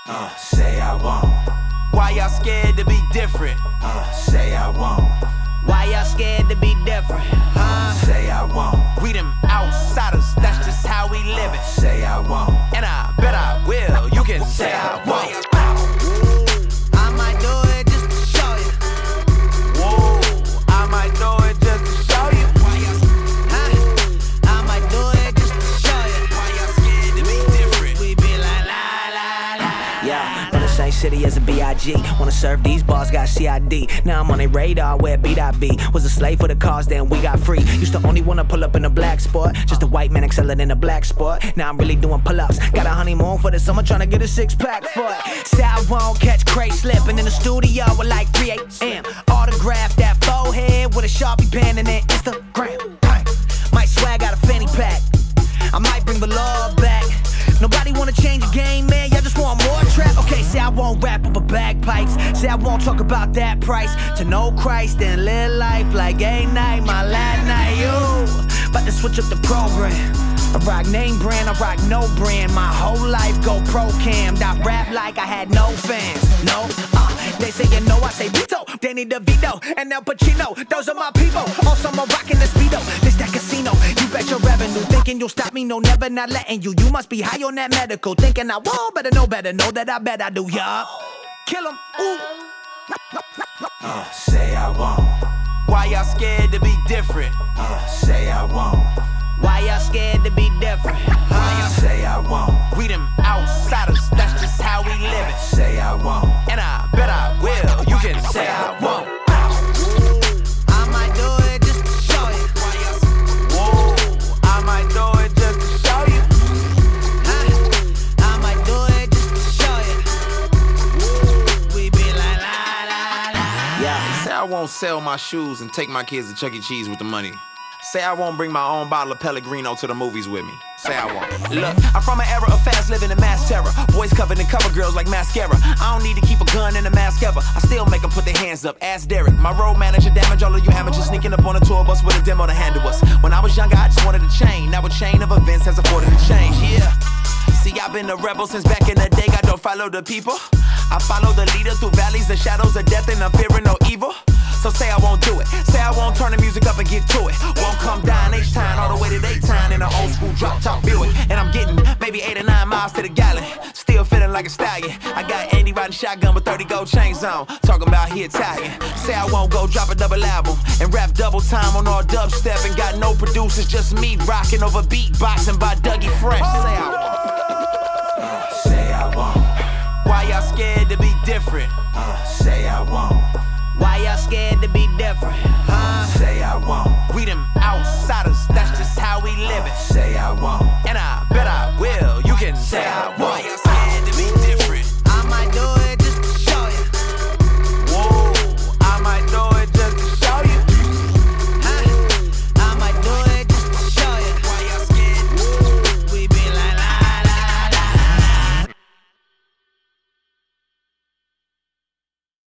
Say I won't. Why y'all scared to be different? Say I won't. Why y'all scared to be different? Say I won't. We them outsiders, that's just how we live it. Say I won't. And I bet I will, you can say I won't. I might do it just to show you. Whoa, I might do it just to show you. I might do it just to show you. Why y'all scared to be different? We be like la la la. Yeah, from the same city as a B.I.G. Wanna serve these bars, got C.I.D. Now I'm on a radar where B.I.B. Was a slave for the cause, then we got free. Used to only wanna pull up in a black sport. Just a white man excelling in a black sport. Now I'm really doing pull-ups. Got a honeymoon for the summer, tryna get a six-pack for it. Say I won't catch Cray slipping in the studio at like 3 a.m. Autograph that forehead with a Sharpie pen and then Instagram. Dang. Might swag out a fanny pack. I might bring the law back. Nobody wanna change the game, man. Y'all just want more trap. Okay, say I won't rap over bagpipes. Say I won't talk about that price. To know Christ and live life like a night, my last night. You about to switch up the program. I rock name brand, I rock no brand. My whole life go pro-cammed. I rap like I had no fans. No, they say you know, I say veto. Danny DeVito and El Pacino. Those are my people. Also, I'm rocking the Speedo. This that casino. You bet your revenue. Thinking you'll stop me, no, never not letting you. You must be high on that medical. Thinking I won't, better know that I bet I do, yup. Kill 'em, ooh. Say I won't. Why y'all scared to be different? Say I won't. Why y'all scared to be different? Say I won't. We them outsiders, that's just how we live it. Say I won't. And I bet I will, you can say I won't. I might do it just to show you. Whoa, I might do it just to show you. I might do it just to show you. We be like la la la. Yeah, say I won't sell my shoes and take my kids to Chuck E. Cheese with the money. Say I won't bring my own bottle of Pellegrino to the movies with me. Say I won't. Look, I'm from an era of fast living and mass terror. Boys covered in cover girls like mascara. I don't need to keep a gun in a mask ever. I still make them put their hands up. Ask Derek. My road manager damage all of you amateurs sneaking up on a tour bus with a demo to handle us. When I was younger, I just wanted a chain. Now a chain of events has afforded to change. Yeah. See, I've been a rebel since back in the day. I don't follow the people. I follow the leader through valleys and shadows of death, and I'm fearing no evil. So say I won't do it. Say I won't turn the music up and get to it. Won't come down H-Town all the way to Daytime in an old school drop top Buick. And I'm getting maybe 8 or 9 miles to the gallon. Still feeling like a stallion. I got Andy riding shotgun with 30 gold chains on. Talking about he Italian. Say I won't go drop a double album and rap double time on all dubstep. And got no producers, just me rocking over beatboxing by Dougie Fresh.